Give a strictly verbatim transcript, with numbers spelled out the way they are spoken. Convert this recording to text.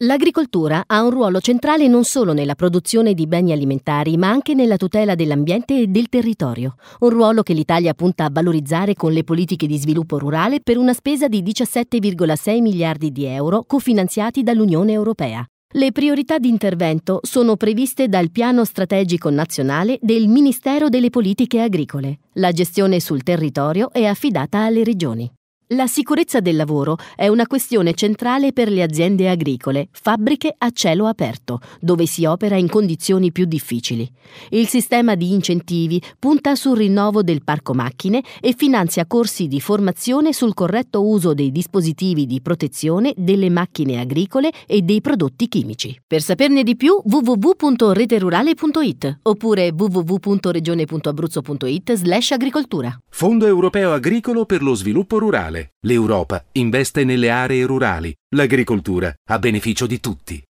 L'agricoltura ha un ruolo centrale non solo nella produzione di beni alimentari, ma anche nella tutela dell'ambiente e del territorio. Un ruolo che l'Italia punta a valorizzare con le politiche di sviluppo rurale per una spesa di diciassette virgola sei miliardi di euro cofinanziati dall'Unione Europea. Le priorità di intervento sono previste dal Piano Strategico Nazionale del Ministero delle Politiche Agricole. La gestione sul territorio è affidata alle regioni. La sicurezza del lavoro è una questione centrale per le aziende agricole, fabbriche a cielo aperto, dove si opera in condizioni più difficili. Il sistema di incentivi punta sul rinnovo del parco macchine e finanzia corsi di formazione sul corretto uso dei dispositivi di protezione delle macchine agricole e dei prodotti chimici. Per saperne di più w w w punto reterurale punto i t oppure w w w punto regione punto abruzzo punto i t slash agricoltura. Fondo Europeo Agricolo per lo Sviluppo Rurale. L'Europa investe nelle aree rurali. L'agricoltura a beneficio di tutti.